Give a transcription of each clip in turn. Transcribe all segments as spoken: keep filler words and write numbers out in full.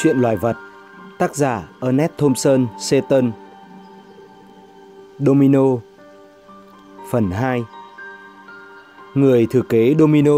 Chuyện loài vật. Tác giả Ernest Thompson Seton. Domino. Phần hai. Người thừa kế Domino.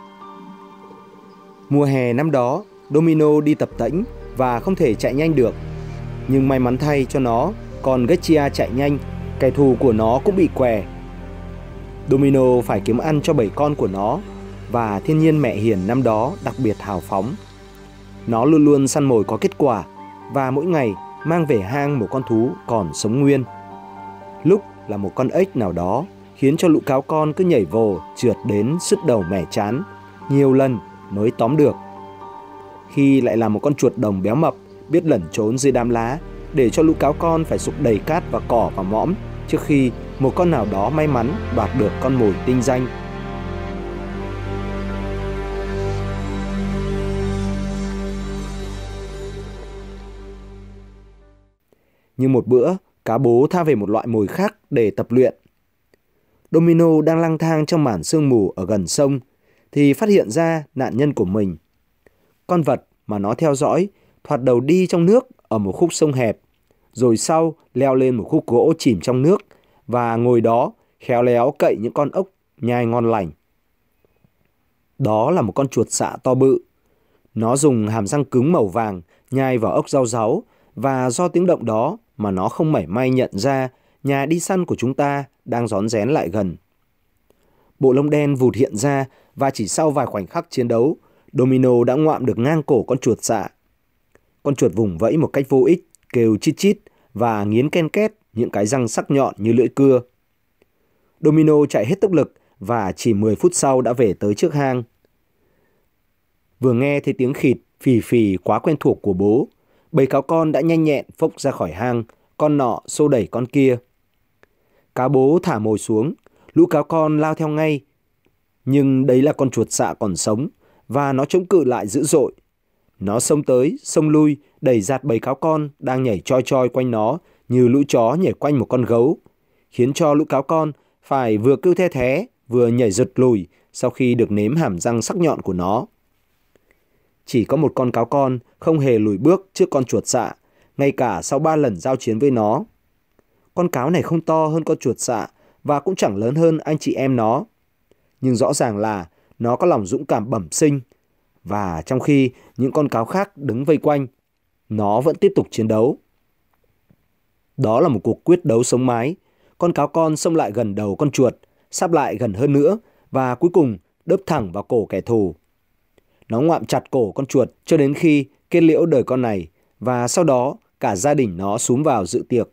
Mùa hè năm đó, Domino đi tập tễnh và không thể chạy nhanh được. Nhưng may mắn thay cho nó, còn Getchia chạy nhanh, kẻ thù của nó cũng bị què. Domino phải kiếm ăn cho bảy con của nó, và thiên nhiên mẹ hiền năm đó đặc biệt hào phóng. Nó luôn luôn săn mồi có kết quả, và mỗi ngày mang về hang một con thú còn sống nguyên. Lúc là một con ếch nào đó, khiến cho lũ cáo con cứ nhảy vồ trượt đến sứt đầu mẻ chán, nhiều lần mới tóm được. Khi lại là một con chuột đồng béo mập, biết lẩn trốn dưới đám lá, để cho lũ cáo con phải sục đầy cát và cỏ và mõm trước khi một con nào đó may mắn đoạt được con mồi tinh danh. Nhưng một bữa, cá bố tha về một loại mồi khác để tập luyện. Domino đang lang thang trong màn sương mù ở gần sông thì phát hiện ra nạn nhân của mình. Con vật mà nó theo dõi thoạt đầu đi trong nước ở một khúc sông hẹp, rồi sau leo lên một khúc gỗ chìm trong nước và ngồi đó khéo léo cậy những con ốc nhai ngon lành. Đó là một con chuột xạ to bự. Nó dùng hàm răng cứng màu vàng nhai vào ốc rau ráu, và do tiếng động đó mà nó không mảy may nhận ra nhà đi săn của chúng ta đang rón rén lại gần. Bộ lông đen vụt hiện ra, và chỉ sau vài khoảnh khắc chiến đấu, Domino đã ngoạm được ngang cổ con chuột xạ. Con chuột vùng vẫy một cách vô ích, kêu chít chít và nghiến ken két những cái răng sắc nhọn như lưỡi cưa. Domino chạy hết tốc lực và chỉ mười phút sau đã về tới trước hang. Vừa nghe thấy tiếng khịt phì phì quá quen thuộc của bố, bầy cáo con đã nhanh nhẹn phốc ra khỏi hang, con nọ xô đẩy con kia. Cá bố thả mồi xuống, lũ cáo con lao theo ngay. Nhưng đấy là con chuột xạ còn sống, và nó chống cự lại dữ dội. Nó xông tới, xông lui, đẩy giạt bầy cáo con đang nhảy choi choi quanh nó như lũ chó nhảy quanh một con gấu, khiến cho lũ cáo con phải vừa kêu the thé, vừa nhảy giật lùi sau khi được nếm hàm răng sắc nhọn của nó. Chỉ có một con cáo con không hề lùi bước trước con chuột xạ, ngay cả sau ba lần giao chiến với nó. Con cáo này không to hơn con chuột xạ và cũng chẳng lớn hơn anh chị em nó. Nhưng rõ ràng là nó có lòng dũng cảm bẩm sinh, và trong khi những con cáo khác đứng vây quanh, nó vẫn tiếp tục chiến đấu. Đó là một cuộc quyết đấu sống mái. Con cáo con xông lại gần đầu con chuột, sáp lại gần hơn nữa, và cuối cùng đớp thẳng vào cổ kẻ thù. Nó ngoạm chặt cổ con chuột cho đến khi kết liễu đời con này, và sau đó cả gia đình nó xúm vào dự tiệc.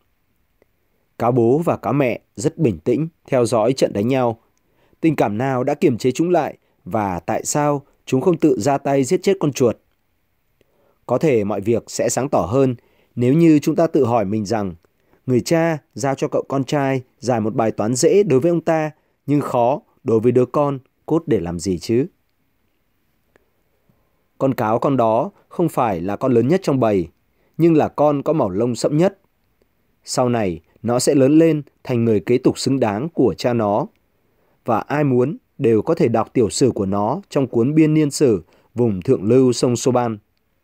Cáo bố và cáo mẹ rất bình tĩnh theo dõi trận đánh nhau. Tình cảm nào đã kiềm chế chúng lại, và tại sao chúng không tự ra tay giết chết con chuột? Có thể mọi việc sẽ sáng tỏ hơn nếu như chúng ta tự hỏi mình rằng người cha giao cho cậu con trai giải một bài toán dễ đối với ông ta, nhưng khó đối với đứa con, cốt để làm gì chứ? Con cáo con đó không phải là con lớn nhất trong bầy, nhưng là con có màu lông sẫm nhất. Sau này, nó sẽ lớn lên thành người kế tục xứng đáng của cha nó. Và ai muốn đều có thể đọc tiểu sử của nó trong cuốn biên niên sử vùng thượng lưu sông Soban.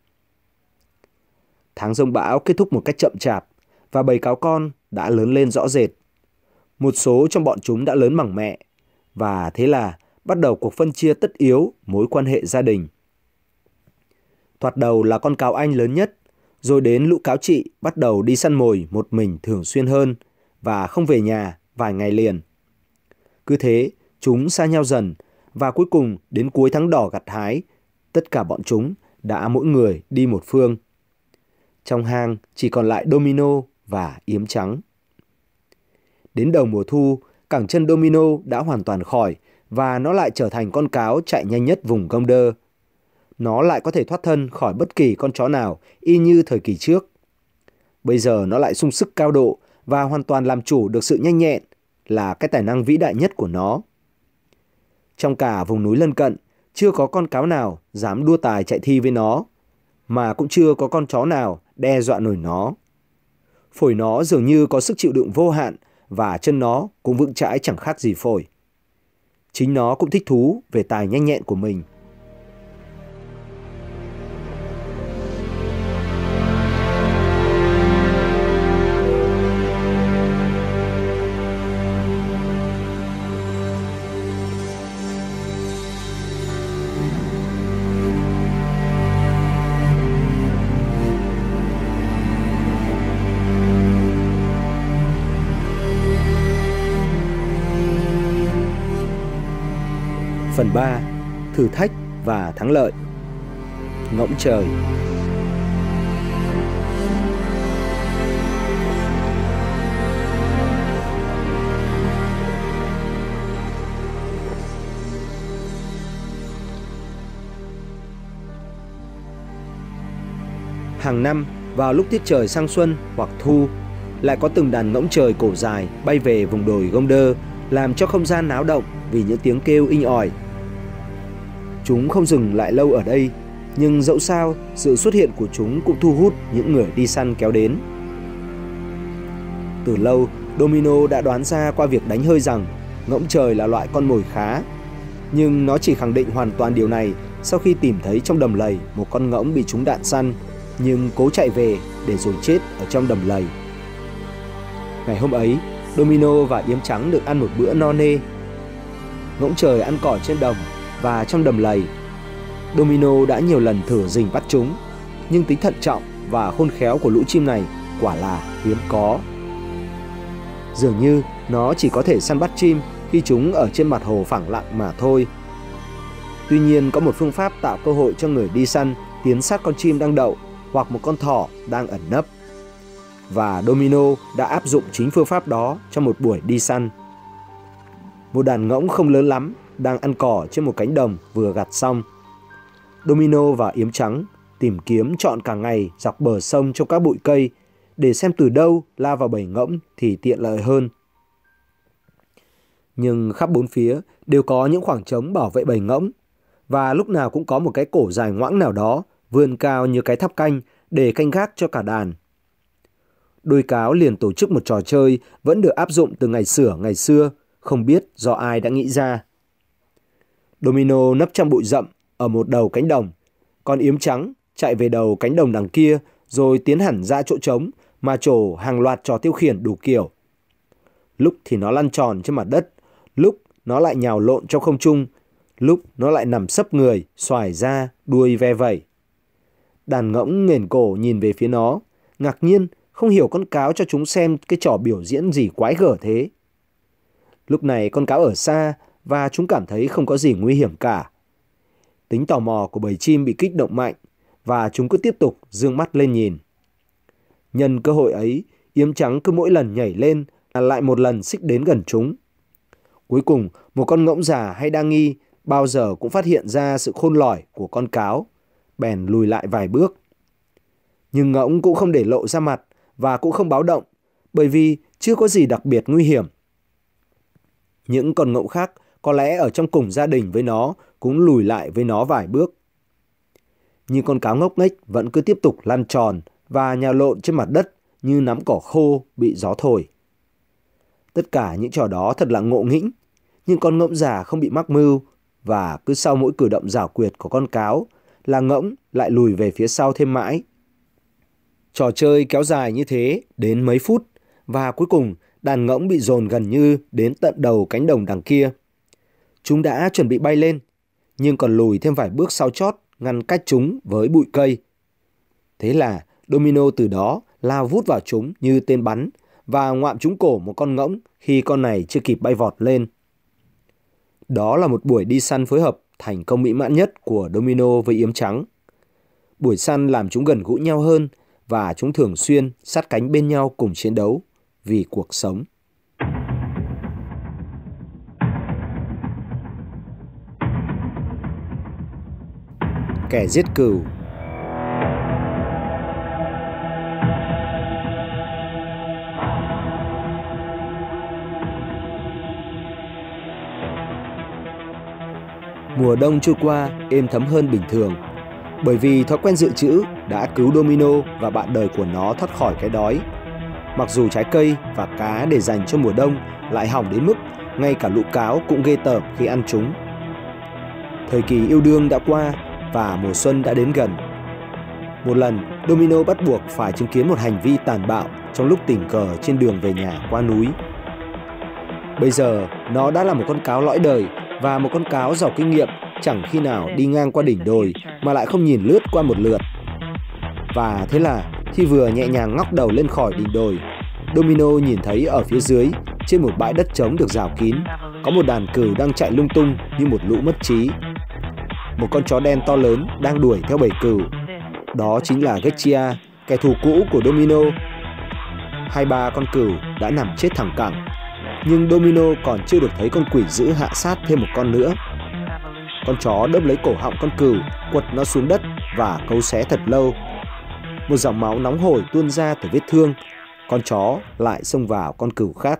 Tháng giông bão kết thúc một cách chậm chạp, và bầy cáo con đã lớn lên rõ rệt. Một số trong bọn chúng đã lớn bằng mẹ, và thế là bắt đầu cuộc phân chia tất yếu mối quan hệ gia đình. Thoạt đầu là con cáo anh lớn nhất, rồi đến lũ cáo chị bắt đầu đi săn mồi một mình thường xuyên hơn và không về nhà vài ngày liền. Cứ thế, chúng xa nhau dần, và cuối cùng đến cuối tháng đỏ gặt hái, tất cả bọn chúng đã mỗi người đi một phương. Trong hang chỉ còn lại Domino và Yếm Trắng. Đến đầu mùa thu, cẳng chân Domino đã hoàn toàn khỏi, và nó lại trở thành con cáo chạy nhanh nhất vùng Gonder. Nó lại có thể thoát thân khỏi bất kỳ con chó nào y như thời kỳ trước. Bây giờ nó lại sung sức cao độ và hoàn toàn làm chủ được sự nhanh nhẹn, là cái tài năng vĩ đại nhất của nó. Trong cả vùng núi lân cận, chưa có con cáo nào dám đua tài chạy thi với nó, mà cũng chưa có con chó nào đe dọa nổi nó. Phổi nó dường như có sức chịu đựng vô hạn, và chân nó cũng vững chãi chẳng khác gì phổi. Chính nó cũng thích thú về tài nhanh nhẹn của mình. Phần ba. Thử thách và thắng lợi. Ngỗng trời. Hàng năm, vào lúc tiết trời sang xuân hoặc thu, lại có từng đàn ngỗng trời cổ dài bay về vùng đồi Gông Đơ, làm cho không gian náo động vì những tiếng kêu inh ỏi. Chúng không dừng lại lâu ở đây, nhưng dẫu sao, sự xuất hiện của chúng cũng thu hút những người đi săn kéo đến. Từ lâu, Domino đã đoán ra qua việc đánh hơi rằng ngỗng trời là loại con mồi khá, nhưng nó chỉ khẳng định hoàn toàn điều này sau khi tìm thấy trong đầm lầy một con ngỗng bị trúng đạn săn, nhưng cố chạy về để rồi chết ở trong đầm lầy. Ngày hôm ấy, Domino và Yếm Trắng được ăn một bữa no nê. Ngỗng trời ăn cỏ trên đồng và trong đầm lầy. Domino đã nhiều lần thử rình bắt chúng, nhưng tính thận trọng và khôn khéo của lũ chim này quả là hiếm có. Dường như nó chỉ có thể săn bắt chim khi chúng ở trên mặt hồ phẳng lặng mà thôi. Tuy nhiên, có một phương pháp tạo cơ hội cho người đi săn tiến sát con chim đang đậu hoặc một con thỏ đang ẩn nấp. Và Domino đã áp dụng chính phương pháp đó trong một buổi đi săn. Một đàn ngỗng không lớn lắm đang ăn cỏ trên một cánh đồng vừa gặt xong. Domino và Yếm Trắng tìm kiếm trọn cả ngày dọc bờ sông trong các bụi cây để xem từ đâu lao vào bầy ngỗng thì tiện lợi hơn. Nhưng khắp bốn phía đều có những khoảng trống bảo vệ bầy ngỗng, và lúc nào cũng có một cái cổ dài ngoãng nào đó vươn cao như cái tháp canh để canh gác cho cả đàn. Đôi cáo liền tổ chức một trò chơi vẫn được áp dụng từ ngày xửa ngày xưa, không biết do ai đã nghĩ ra. Domino nấp trong bụi rậm ở một đầu cánh đồng, còn Yếm Trắng chạy về đầu cánh đồng đằng kia rồi tiến hẳn ra chỗ trống mà trổ hàng loạt trò tiêu khiển đủ kiểu. Lúc thì nó lăn tròn trên mặt đất, lúc nó lại nhào lộn trong không trung, lúc nó lại nằm sấp người, xoài ra, đuôi ve vẩy. Đàn ngỗng nghển cổ nhìn về phía nó, ngạc nhiên không hiểu con cáo cho chúng xem cái trò biểu diễn gì quái gở thế. Lúc này con cáo ở xa và chúng cảm thấy không có gì nguy hiểm cả. Tính tò mò của bầy chim bị kích động mạnh và chúng cứ tiếp tục dương mắt lên nhìn. Nhân cơ hội ấy, Yếm Trắng cứ mỗi lần nhảy lên là lại một lần xích đến gần chúng. Cuối cùng, một con ngỗng già hay đa nghi bao giờ cũng phát hiện ra sự khôn lỏi của con cáo, bèn lùi lại vài bước. Nhưng ngỗng cũng không để lộ ra mặt và cũng không báo động, bởi vì chưa có gì đặc biệt nguy hiểm. Những con ngỗng khác có lẽ ở trong cùng gia đình với nó cũng lùi lại với nó vài bước. Nhưng con cáo ngốc nghếch vẫn cứ tiếp tục lăn tròn và nhào lộn trên mặt đất như nắm cỏ khô bị gió thổi. Tất cả những trò đó thật là ngộ nghĩnh, nhưng con ngỗng già không bị mắc mưu, và cứ sau mỗi cử động giảo quyệt của con cáo là ngỗng lại lùi về phía sau thêm mãi. Trò chơi kéo dài như thế đến mấy phút, và cuối cùng đàn ngỗng bị dồn gần như đến tận đầu cánh đồng đằng kia. Chúng đã chuẩn bị bay lên, nhưng còn lùi thêm vài bước sau chót ngăn cách chúng với bụi cây. Thế là Domino từ đó lao vút vào chúng như tên bắn và ngoạm trúng cổ một con ngỗng khi con này chưa kịp bay vọt lên. Đó là một buổi đi săn phối hợp thành công mỹ mãn nhất của Domino với Yếm Trắng. Buổi săn làm chúng gần gũi nhau hơn và chúng thường xuyên sát cánh bên nhau cùng chiến đấu vì cuộc sống. Kẻ giết cừu. Mùa đông trôi qua êm thấm hơn bình thường, bởi vì thói quen dự trữ đã cứu Domino và bạn đời của nó thoát khỏi cái đói. Mặc dù trái cây và cá để dành cho mùa đông lại hỏng đến mức ngay cả lũ cáo cũng ghê tởm khi ăn chúng. Thời kỳ yêu đương đã qua và mùa xuân đã đến gần. Một lần, Domino bắt buộc phải chứng kiến một hành vi tàn bạo trong lúc tình cờ trên đường về nhà qua núi. Bây giờ, nó đã là một con cáo lõi đời và một con cáo giàu kinh nghiệm, chẳng khi nào đi ngang qua đỉnh đồi mà lại không nhìn lướt qua một lượt. Và thế là khi vừa nhẹ nhàng ngóc đầu lên khỏi đỉnh đồi, Domino nhìn thấy ở phía dưới, trên một bãi đất trống được rào kín, có một đàn cừu đang chạy lung tung như một lũ mất trí. Một con chó đen to lớn đang đuổi theo bầy cừu. Đó chính là Getchia, kẻ thù cũ của Domino. Hai ba con cừu đã nằm chết thẳng cẳng, nhưng Domino còn chưa được thấy con quỷ dữ hạ sát thêm một con nữa. Con chó đớp lấy cổ họng con cừu, quật nó xuống đất và cấu xé thật lâu. Một dòng máu nóng hổi tuôn ra từ vết thương. Con chó lại xông vào con cừu khác.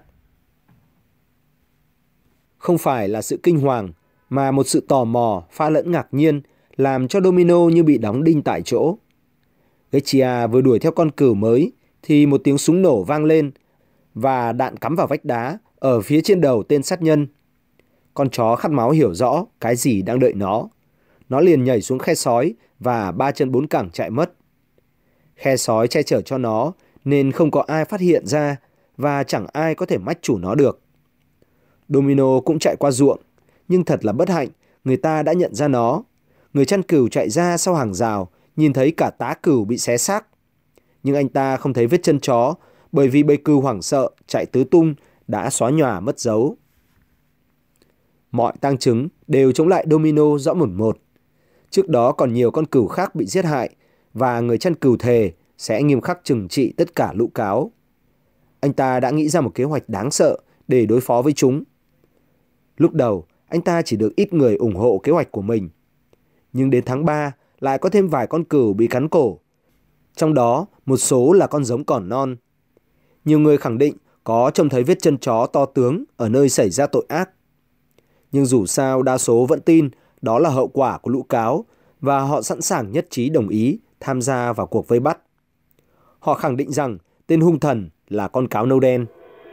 Không phải là sự kinh hoàng, mà một sự tò mò pha lẫn ngạc nhiên làm cho Domino như bị đóng đinh tại chỗ. Getchia vừa đuổi theo con cừu mới thì một tiếng súng nổ vang lên và đạn cắm vào vách đá ở phía trên đầu tên sát nhân. Con chó khát máu hiểu rõ cái gì đang đợi nó. Nó liền nhảy xuống khe sói và ba chân bốn cẳng chạy mất. Khe sói che chở cho nó nên không có ai phát hiện ra và chẳng ai có thể mách chủ nó được. Domino cũng chạy qua ruộng, nhưng thật là bất hạnh, người ta đã nhận ra nó. Người chăn cừu chạy ra sau hàng rào, nhìn thấy cả tá cừu bị xé xác. Nhưng anh ta không thấy vết chân chó, bởi vì bầy cừu hoảng sợ chạy tứ tung đã xóa nhòa mất dấu. Mọi tang chứng đều chống lại Domino rõ một một. Trước đó còn nhiều con cừu khác bị giết hại và người chăn cừu thề sẽ nghiêm khắc trừng trị tất cả lũ cáo. Anh ta đã nghĩ ra một kế hoạch đáng sợ để đối phó với chúng. Lúc đầu, anh ta chỉ được ít người ủng hộ kế hoạch của mình. Nhưng đến tháng ba, lại có thêm vài con cừu bị cắn cổ. Trong đó, một số là con giống còn non. Nhiều người khẳng định có trông thấy vết chân chó to tướng ở nơi xảy ra tội ác. Nhưng dù sao, đa số vẫn tin đó là hậu quả của lũ cáo và họ sẵn sàng nhất trí đồng ý tham gia vào cuộc vây bắt. Họ khẳng định rằng tên hung thần là con cáo nâu đen.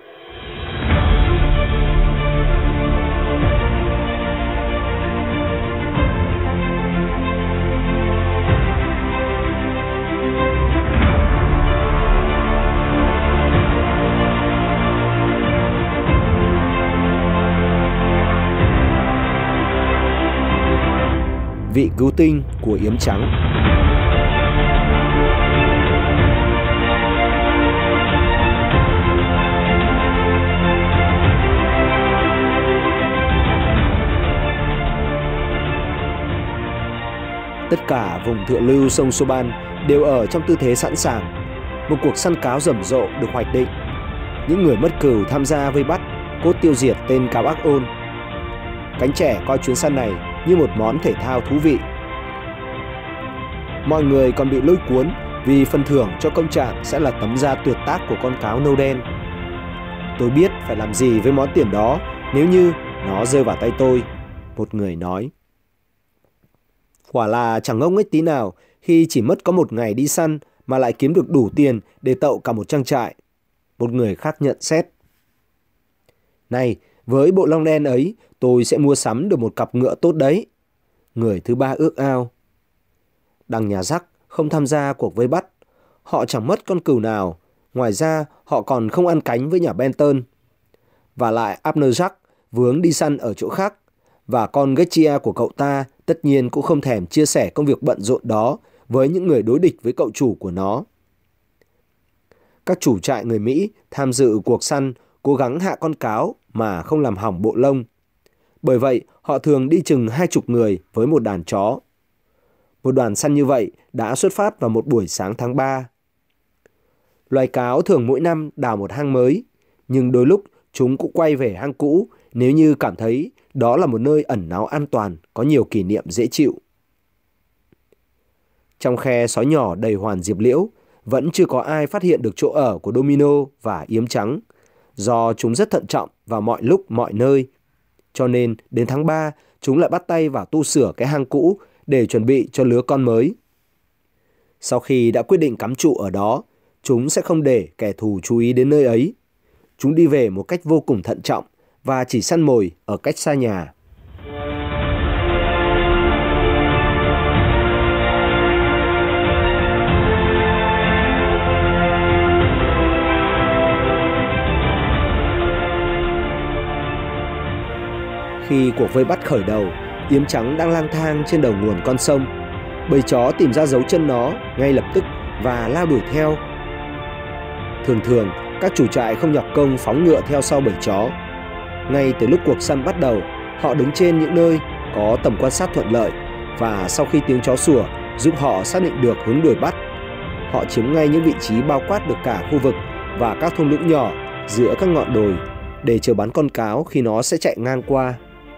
Vị cứu tinh của yếm trắng. Tất cả vùng thượng lưu sông Soban đều ở trong tư thế sẵn sàng. Một cuộc săn cáo rầm rộ được hoạch định. Những người mất cừu tham gia vây bắt, cốt tiêu diệt tên cáo ác ôn. Cánh trẻ coi chuyến săn này như một món thể thao thú vị. Mọi người còn bị lôi cuốn vì phần thưởng cho công trạng sẽ là tấm da tuyệt tác của con cáo nâu đen. Tôi biết phải làm gì với món tiền đó nếu như nó rơi vào tay tôi, một người nói. Quả là chẳng ngốc nghếch tí nào khi chỉ mất có một ngày đi săn mà lại kiếm được đủ tiền để tậu cả một trang trại, một người khác nhận xét. Này, với bộ lông đen ấy, tôi sẽ mua sắm được một cặp ngựa tốt đấy. Người thứ ba ước ao. Đằng nhà Jack không tham gia cuộc vây bắt. Họ chẳng mất con cừu nào. Ngoài ra, họ còn không ăn cánh với nhà Benton. Và lại Abner Jack vướng đi săn ở chỗ khác. Và con Getchia của cậu ta tất nhiên cũng không thèm chia sẻ công việc bận rộn đó với những người đối địch với cậu chủ của nó. Các chủ trại người Mỹ tham dự cuộc săn cố gắng hạ con cáo mà không làm hỏng bộ lông. Bởi vậy, họ thường đi chừng hai chục người với một đàn chó. Một đoàn săn như vậy đã xuất phát vào một buổi sáng tháng ba. Loài cáo thường mỗi năm đào một hang mới, nhưng đôi lúc chúng cũng quay về hang cũ nếu như cảm thấy đó là một nơi ẩn náu an toàn, có nhiều kỷ niệm dễ chịu. Trong khe sói nhỏ đầy hoàn diệp liễu, vẫn chưa có ai phát hiện được chỗ ở của Domino và yếm trắng, do chúng rất thận trọng vào mọi lúc mọi nơi. Cho nên đến tháng ba, chúng lại bắt tay vào tu sửa cái hang cũ để chuẩn bị cho lứa con mới. Sau khi đã quyết định cắm trụ ở đó, chúng sẽ không để kẻ thù chú ý đến nơi ấy. Chúng đi về một cách vô cùng thận trọng và chỉ săn mồi ở cách xa nhà. Khi cuộc vây bắt khởi đầu, yếm trắng đang lang thang trên đầu nguồn con sông. Bầy chó tìm ra dấu chân nó ngay lập tức và lao đuổi theo. Thường thường, các chủ trại không nhọc công phóng ngựa theo sau bầy chó. Ngay từ lúc cuộc săn bắt đầu, họ đứng trên những nơi có tầm quan sát thuận lợi, và sau khi tiếng chó sủa giúp họ xác định được hướng đuổi bắt, họ chiếm ngay những vị trí bao quát được cả khu vực và các thung lũng nhỏ giữa các ngọn đồi để chờ bắn con cáo khi nó sẽ chạy ngang qua.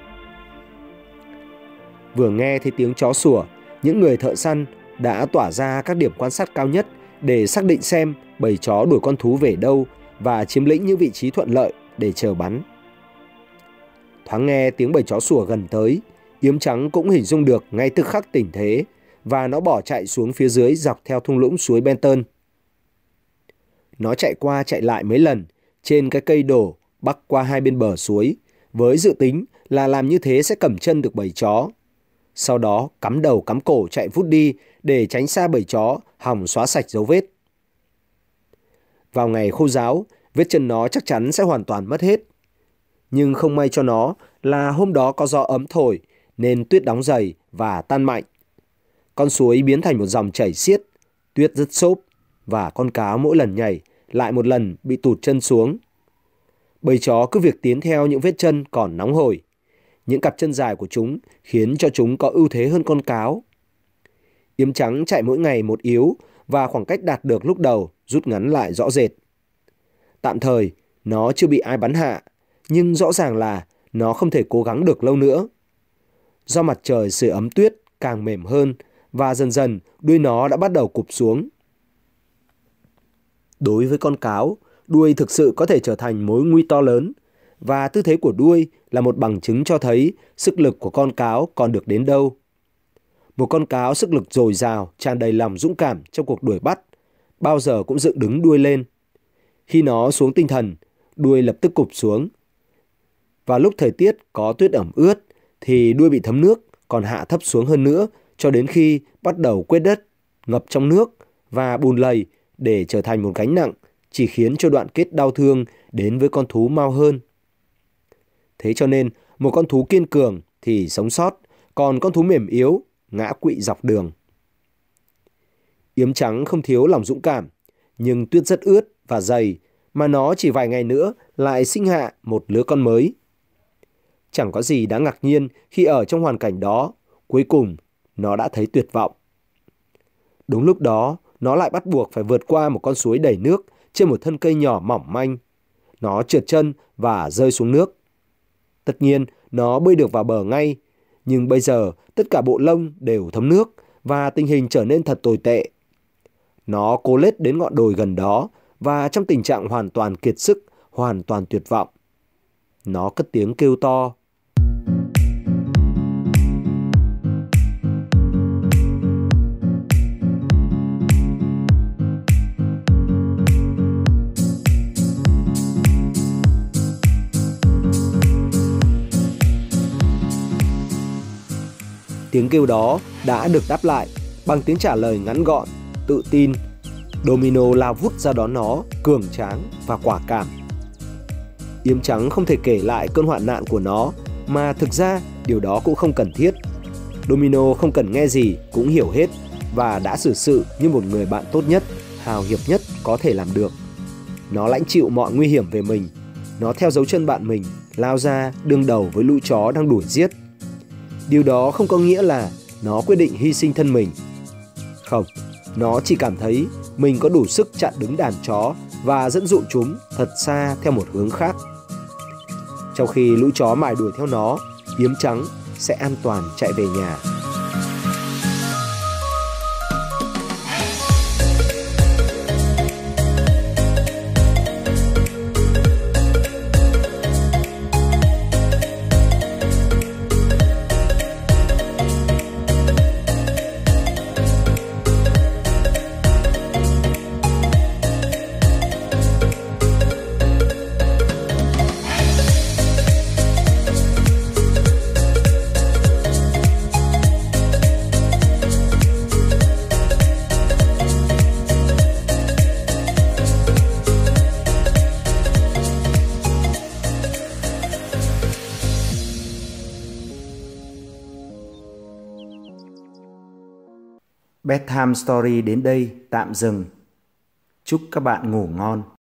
Vừa nghe thấy tiếng chó sủa, những người thợ săn đã tỏa ra các điểm quan sát cao nhất để xác định xem bầy chó đuổi con thú về đâu và chiếm lĩnh những vị trí thuận lợi để chờ bắn. Thoáng nghe tiếng bầy chó sủa gần tới, Yếm Trắng cũng hình dung được ngay tức khắc tình thế, và nó bỏ chạy xuống phía dưới dọc theo thung lũng suối Benton. Nó chạy qua chạy lại mấy lần trên cái cây đổ bắc qua hai bên bờ suối, với dự tính là làm như thế sẽ cầm chân được bầy chó. Sau đó cắm đầu cắm cổ chạy vút đi để tránh xa bầy chó hòng xóa sạch dấu vết. Vào ngày khô ráo, vết chân nó chắc chắn sẽ hoàn toàn mất hết. Nhưng không may cho nó là hôm đó có gió ấm thổi nên tuyết đóng dày và tan mạnh. Con suối biến thành một dòng chảy xiết, tuyết rất xốp, và con cáo mỗi lần nhảy lại một lần bị tụt chân xuống. Bầy chó cứ việc tiến theo những vết chân còn nóng hổi. Những cặp chân dài của chúng khiến cho chúng có ưu thế hơn con cáo. Yếm Trắng chạy mỗi ngày một yếu, và khoảng cách đạt được lúc đầu rút ngắn lại rõ rệt. Tạm thời, nó chưa bị ai bắn hạ, nhưng rõ ràng là nó không thể cố gắng được lâu nữa. Do mặt trời sưởi ấm tuyết càng mềm hơn, và dần dần đuôi nó đã bắt đầu cụp xuống. Đối với con cáo, đuôi thực sự có thể trở thành mối nguy to lớn, và tư thế của đuôi là một bằng chứng cho thấy sức lực của con cáo còn được đến đâu. Một con cáo sức lực dồi dào, tràn đầy lòng dũng cảm trong cuộc đuổi bắt, bao giờ cũng dựng đứng đuôi lên. Khi nó xuống tinh thần, đuôi lập tức cụp xuống. Vào lúc thời tiết có tuyết ẩm ướt thì đuôi bị thấm nước, còn hạ thấp xuống hơn nữa cho đến khi bắt đầu quét đất, ngập trong nước và bùn lầy để trở thành một gánh nặng, chỉ khiến cho đoạn kết đau thương đến với con thú mau hơn. Thế cho nên, một con thú kiên cường thì sống sót, còn con thú mềm yếu ngã quỵ dọc đường. Yếm Trắng không thiếu lòng dũng cảm, nhưng tuyết rất ướt và dày, mà nó chỉ vài ngày nữa lại sinh hạ một lứa con mới. Chẳng có gì đáng ngạc nhiên khi ở trong hoàn cảnh đó, cuối cùng nó đã thấy tuyệt vọng. Đúng lúc đó, nó lại bắt buộc phải vượt qua một con suối đầy nước trên một thân cây nhỏ mỏng manh. Nó trượt chân và rơi xuống nước. Tất nhiên, nó bơi được vào bờ ngay, nhưng bây giờ tất cả bộ lông đều thấm nước và tình hình trở nên thật tồi tệ. Nó cố lết đến ngọn đồi gần đó và trong tình trạng hoàn toàn kiệt sức, hoàn toàn tuyệt vọng. Nó cất tiếng kêu to. Tiếng kêu đó đã được đáp lại bằng tiếng trả lời ngắn gọn, tự tin. Domino lao vút ra đón nó, cường tráng và quả cảm. Yếm Trắng không thể kể lại cơn hoạn nạn của nó, mà thực ra điều đó cũng không cần thiết. Domino không cần nghe gì cũng hiểu hết và đã xử sự như một người bạn tốt nhất, hào hiệp nhất có thể làm được. Nó lãnh chịu mọi nguy hiểm về mình. Nó theo dấu chân bạn mình, lao ra đương đầu với lũ chó đang đuổi giết. Điều đó không có nghĩa là nó quyết định hy sinh thân mình. Không, nó chỉ cảm thấy mình có đủ sức chặn đứng đàn chó và dẫn dụ chúng thật xa theo một hướng khác. Trong khi lũ chó mải đuổi theo nó, Yếm Trắng sẽ an toàn chạy về nhà. Bedtime Story đến đây tạm dừng. Chúc các bạn ngủ ngon.